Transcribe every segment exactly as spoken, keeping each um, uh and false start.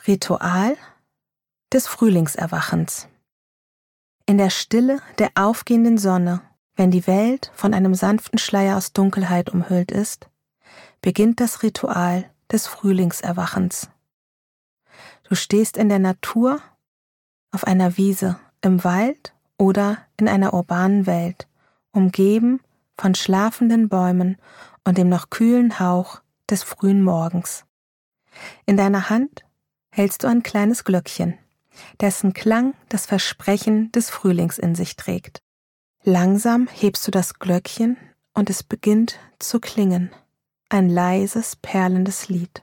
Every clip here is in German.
Ritual des Frühlingserwachens. In der Stille der aufgehenden Sonne, wenn die Welt von einem sanften Schleier aus Dunkelheit umhüllt ist, beginnt das Ritual des Frühlingserwachens. Du stehst in der Natur, auf einer Wiese, im Wald oder in einer urbanen Welt, umgeben von schlafenden Bäumen und dem noch kühlen Hauch des frühen Morgens. In deiner Hand hältst du ein kleines Glöckchen, dessen Klang das Versprechen des Frühlings in sich trägt. Langsam hebst du das Glöckchen und es beginnt zu klingen, ein leises, perlendes Lied.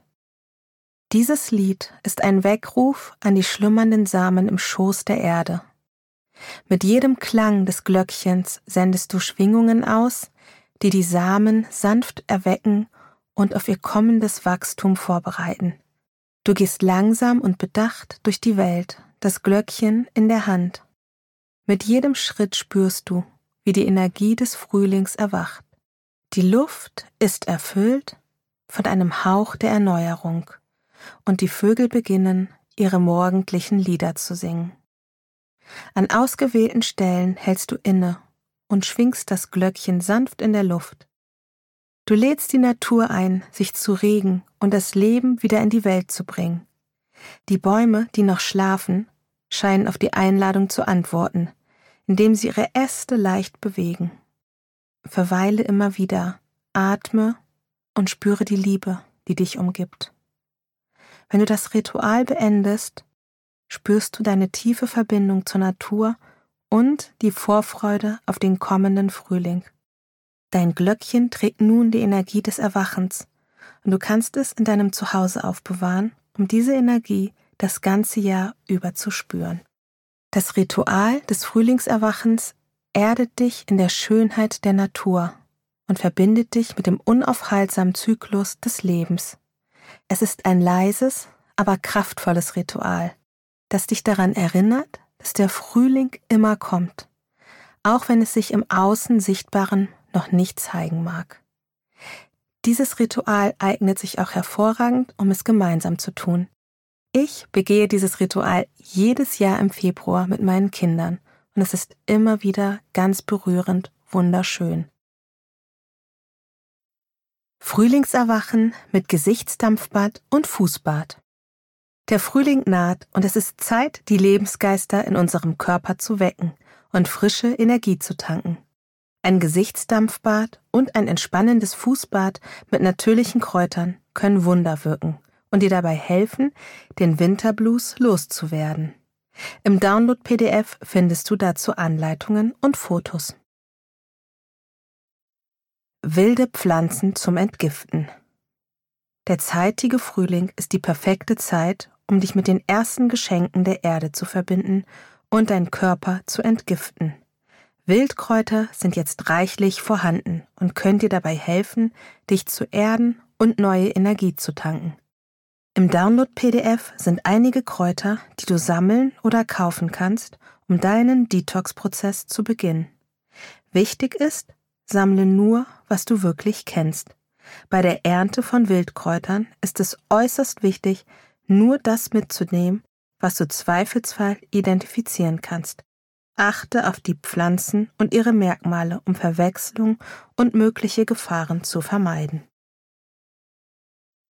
Dieses Lied ist ein Weckruf an die schlummernden Samen im Schoß der Erde. Mit jedem Klang des Glöckchens sendest du Schwingungen aus, die die Samen sanft erwecken und auf ihr kommendes Wachstum vorbereiten. Du gehst langsam und bedacht durch die Welt, das Glöckchen in der Hand. Mit jedem Schritt spürst du, wie die Energie des Frühlings erwacht. Die Luft ist erfüllt von einem Hauch der Erneuerung und die Vögel beginnen, ihre morgendlichen Lieder zu singen. An ausgewählten Stellen hältst du inne und schwingst das Glöckchen sanft in der Luft. Du lädst die Natur ein, sich zu regen und das Leben wieder in die Welt zu bringen. Die Bäume, die noch schlafen, scheinen auf die Einladung zu antworten, indem sie ihre Äste leicht bewegen. Verweile immer wieder, atme und spüre die Liebe, die dich umgibt. Wenn du das Ritual beendest, spürst du deine tiefe Verbindung zur Natur und die Vorfreude auf den kommenden Frühling. Dein Glöckchen trägt nun die Energie des Erwachens und du kannst es in deinem Zuhause aufbewahren, um diese Energie das ganze Jahr über zu spüren. Das Ritual des Frühlingserwachens erdet dich in der Schönheit der Natur und verbindet dich mit dem unaufhaltsamen Zyklus des Lebens. Es ist ein leises, aber kraftvolles Ritual, das dich daran erinnert, dass der Frühling immer kommt, auch wenn es sich im Außen Sichtbaren noch nicht zeigen mag. Dieses Ritual eignet sich auch hervorragend, um es gemeinsam zu tun. Ich begehe dieses Ritual jedes Jahr im Februar mit meinen Kindern und es ist immer wieder ganz berührend, wunderschön. Frühlingserwachen mit Gesichtsdampfbad und Fußbad. Der Frühling naht und es ist Zeit, die Lebensgeister in unserem Körper zu wecken und frische Energie zu tanken. Ein Gesichtsdampfbad und ein entspannendes Fußbad mit natürlichen Kräutern können Wunder wirken und dir dabei helfen, den Winterblues loszuwerden. Im Download-P D F findest du dazu Anleitungen und Fotos. Wilde Pflanzen zum Entgiften. Der zeitige Frühling ist die perfekte Zeit, um dich mit den ersten Geschenken der Erde zu verbinden und deinen Körper zu entgiften. Wildkräuter sind jetzt reichlich vorhanden und können dir dabei helfen, dich zu erden und neue Energie zu tanken. Im Download-P D F sind einige Kräuter, die du sammeln oder kaufen kannst, um deinen Detox-Prozess zu beginnen. Wichtig ist, sammle nur, was du wirklich kennst. Bei der Ernte von Wildkräutern ist es äußerst wichtig, nur das mitzunehmen, was du zweifelsfrei identifizieren kannst. Achte auf die Pflanzen und ihre Merkmale, um Verwechslung und mögliche Gefahren zu vermeiden.